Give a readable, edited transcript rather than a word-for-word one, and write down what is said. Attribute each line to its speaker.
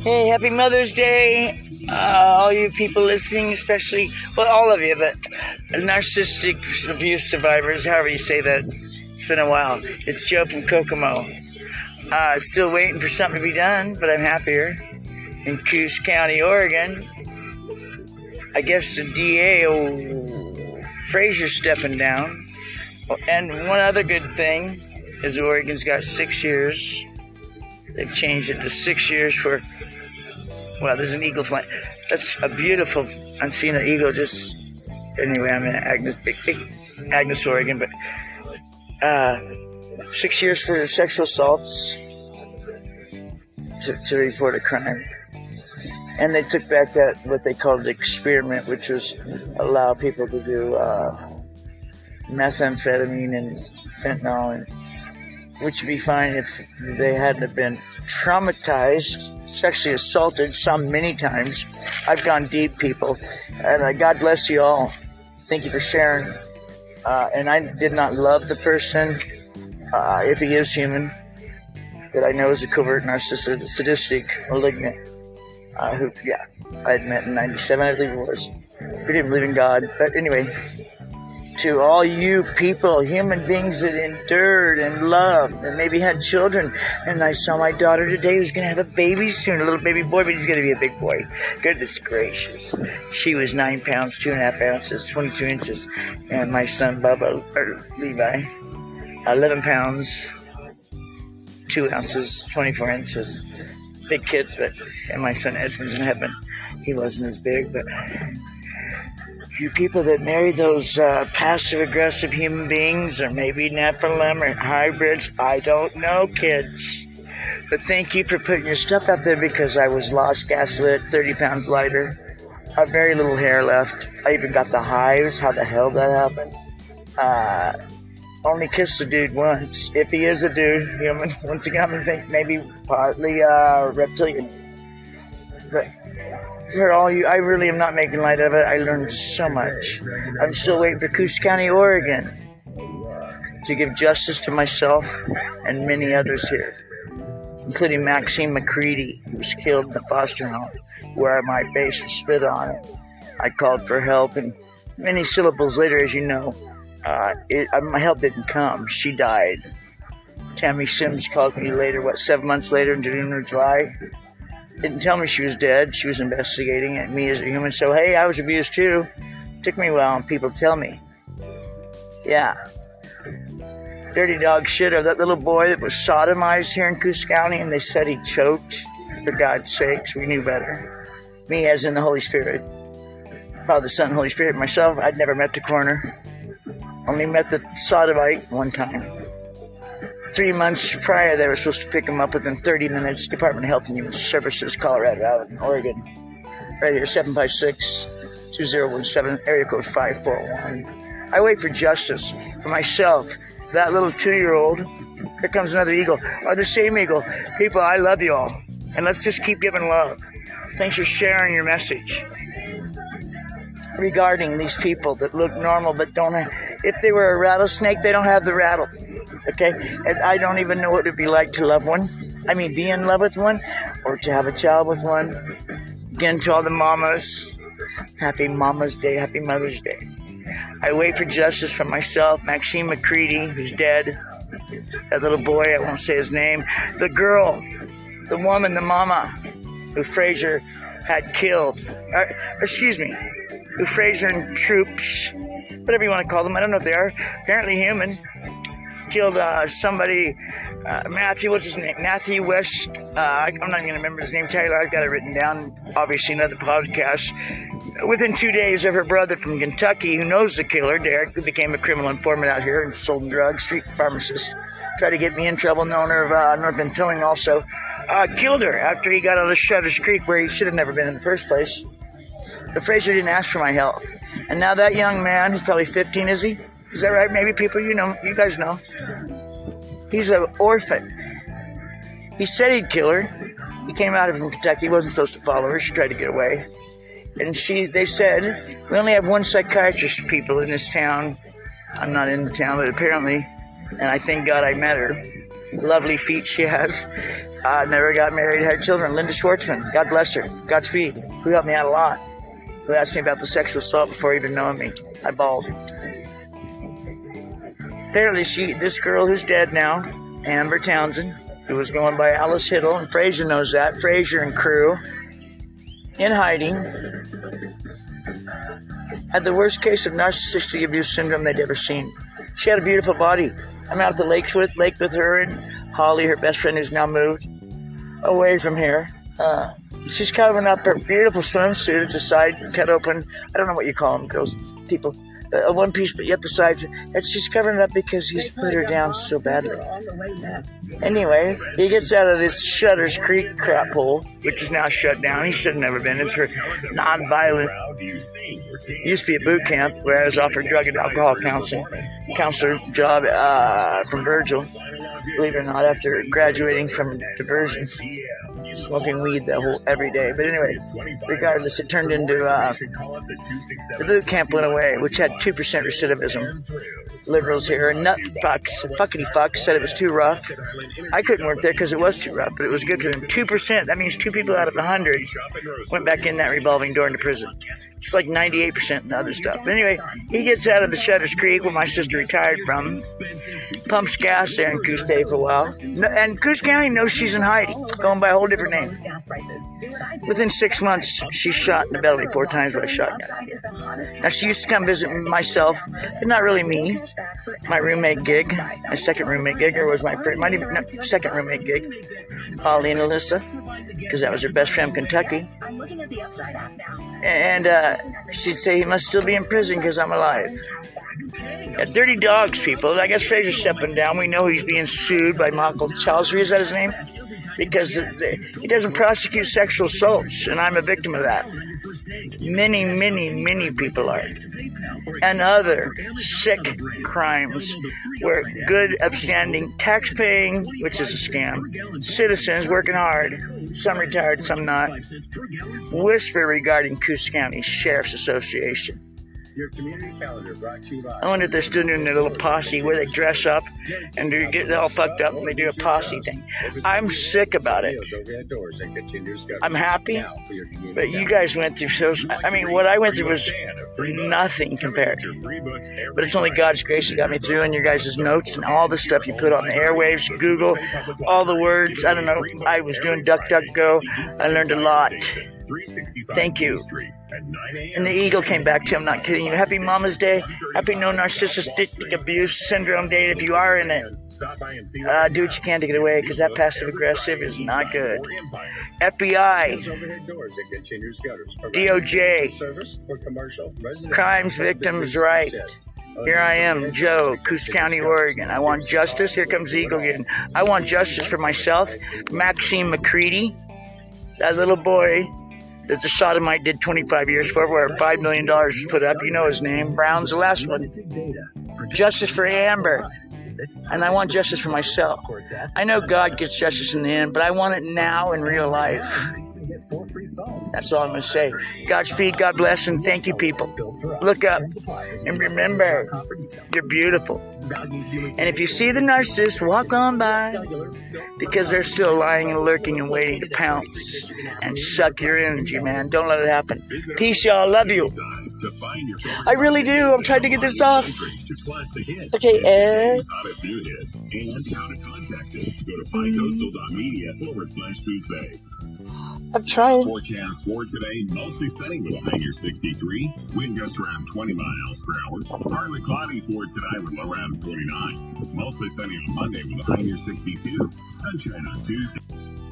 Speaker 1: Hey, happy Mother's Day, all you people listening, especially, well, all of you, but narcissistic abuse survivors, however you say that. It's been a while. It's Joe from Kokomo. Still waiting for something to be done, but I'm happier. In Coos County, Oregon, I guess the DA, Fraser's stepping down. And one other good thing is Oregon's got 6 years. They've changed it to 6 years for, well, there's an eagle flying. That's a beautiful, I've seen an eagle just, anyway, I'm in Agnes, Oregon, but 6 years for sexual assaults to report a crime. And they took back that, what they called the experiment, which was allow people to do methamphetamine and fentanyl, and which would be fine if they hadn't been traumatized, sexually assaulted, some many times. I've gone deep, people, and God bless you all. Thank you for sharing. And I did not love the person, if he is human, that I know is a covert narcissistic, sadistic, malignant, who, yeah, I had met in 97, I believe it was. We didn't believe in God, but anyway, to all you people, human beings that endured and loved and maybe had children. And I saw my daughter today who's going to have a baby soon, a little baby boy, but he's going to be a big boy. Goodness gracious. She was 9 pounds, 2.5 ounces, 22 inches. And my son, Bubba, or Levi, 11 pounds, 2 ounces, 24 inches. Big kids, but, and my son Edmund's in heaven. He wasn't as big, but you people that marry those passive-aggressive human beings, or maybe Nephilim or hybrids, I don't know, kids. But thank you for putting your stuff out there, because I was lost, gaslit, 30 pounds lighter, very little hair left. I even got the hives. How the hell that happened? Only kissed the dude once. If he is a dude, human, once again, I'm going to think maybe partly reptilian. But for all you, I really am not making light of it. I learned so much. I'm still waiting for Coos County, Oregon to give justice to myself and many others here, including Maxine McCready, who was killed in the foster home, where my face was spit on. I called for help, and many syllables later, as you know, my help didn't come. She died. Tammy Sims called me later, 7 months later in June or July. Didn't tell me she was dead. She was investigating at me as a human. So, hey, I was abused too. Took me a while, and people tell me. Yeah. Dirty dog shit of that little boy that was sodomized here in Coos County, and they said he choked. For God's sakes, we knew better. Me, as in the Holy Spirit. Father, Son, Holy Spirit. Myself, I'd never met the coroner. Only met the sodomite one time. 3 months prior, they were supposed to pick him up within 30 minutes. Department of Health and Human Services, Colorado, Oregon. Right here, 756-2017, area code 541. I wait for justice for myself, that little 2-year-old. Here comes another eagle, or the same eagle. People, I love you all. And let's just keep giving love. Thanks for sharing your message. Regarding these people that look normal but don't have, if they were a rattlesnake, they don't have the rattle. Okay, and I don't even know what it would be like to love one. I mean, be in love with one, or to have a child with one. Again, to all the mamas, happy Mama's Day, happy Mother's Day. I wait for justice for myself, Maxine McCready, who's dead. That little boy, I won't say his name. The girl, the woman, the mama, who Fraser had killed. Who Fraser and troops, whatever you want to call them, I don't know if they are, apparently human, killed somebody, Matthew, what's his name? Matthew West, I'm not even going to remember his name, Taylor, I've got it written down, obviously another podcast. Within 2 days of her brother from Kentucky, who knows the killer, Derek, who became a criminal informant out here and sold drugs, street pharmacist, tried to get me in trouble, the owner of North Bend Towing also, killed her after he got out of Shutters Creek, where he should have never been in the first place. But Fraser didn't ask for my help. And now that young man, who's probably 15, is he? Is that right? Maybe people, you guys know. He's an orphan. He said he'd kill her. He came out from Kentucky. He wasn't supposed to follow her. She tried to get away. And they said, we only have one psychiatrist, people, in this town. I'm not in the town, but apparently, and I thank God I met her. lovely feet she has. Never got married, had children. Linda Schwartzman, God bless her. Godspeed. Who helped me out a lot. Who asked me about the sexual assault before even knowing me. I bawled. Apparently this girl who's dead now, Amber Townsend, who was going by Alice Hiddle, and Fraser knows that, Fraser and crew, in hiding, had the worst case of narcissistic abuse syndrome they'd ever seen. She had a beautiful body. I'm out at the lake with her and Holly, her best friend, who's now moved away from here. She's covering up her beautiful swimsuit at the side, cut open. I don't know what you call them, girls, people. One piece, but yet the sides. And she's covering it up because he's put her down so badly. Anyway, he gets out of this Shutters Creek crap hole, which is now shut down. He should have never been. It's for non-violent. Used to be a boot camp where I was offered drug and alcohol counselor job from Virgil. Believe it or not, after graduating from diversion, smoking weed every day. But anyway, regardless, it turned into the boot camp went away, which had 2% recidivism. Liberals here and fuckity fucks said it was too rough. I couldn't work there because it was too rough, but it was good for them. 2%, that means 2 people out of 100 went back in that revolving door into prison. It's like 98% and other stuff. But anyway, he gets out of the Shutters Creek where my sister retired from, pumps gas there in Coos Bay for a while. And Coos County knows she's in hiding, going by a whole different name. Within 6 months, she's shot in the belly 4 times by shotgun. Now, she used to come visit myself, but not really me. My roommate gig, my second roommate gig, or was my second roommate gig, Holly and Alyssa, because that was her best friend from Kentucky. And she'd say he must still be in prison because I'm alive. Yeah, dirty dogs, people. I guess Fraser's stepping down. We know he's being sued by Michael Chalsry, is that his name? Because he doesn't prosecute sexual assaults, and I'm a victim of that. Many, many, many people are. And other sick crimes where good, upstanding, tax-paying, which is a scam, citizens working hard, some retired, some not, whisper regarding Coos County Sheriff's Association. Your community calendar brought to you by. I wonder if they're still doing their little posse where they dress up and they get all fucked up and they do a posse thing. I'm sick about it. I'm happy, but you guys went through what I went through was nothing compared. But it's only God's grace that got me through, and your guys' notes and all the stuff you put on the airwaves, Google, all the words. I don't know. I was doing DuckDuckGo. I learned a lot. Thank you. And the eagle came back to him, not kidding you. Happy Mama's Day. Happy No Narcissistic Abuse Syndrome Day. If you are in it, do what you can to get away, because that passive aggressive is not good. FBI, DOJ, crimes victims' right. Here I am, Joe, Coos County, Oregon. I want justice. Here comes the eagle again. I want justice for myself. Maxine McCready, that little boy that the sodomite did 25 years for, where $5 million was put up. You know his name. Brown's the last one. Justice for Amber. And I want justice for myself. I know God gets justice in the end, but I want it now in real life. That's all I'm going to say. Godspeed, God bless, and thank you, people. Look up and remember, you're beautiful. And if you see the narcissist, walk on by, because they're still lying and lurking and waiting to pounce and suck your energy, man. Don't let it happen. Peace, y'all. Love you. I really do. I'm trying to get this off. Okay, Ed. I'm trying.
Speaker 2: Forecast for today, mostly sunny with a high near 63. Wind gusts around 20 miles per hour. Partly cloudy for tonight with low around 49. Mostly sunny on Monday with a high near 62. Sunshine on Tuesday.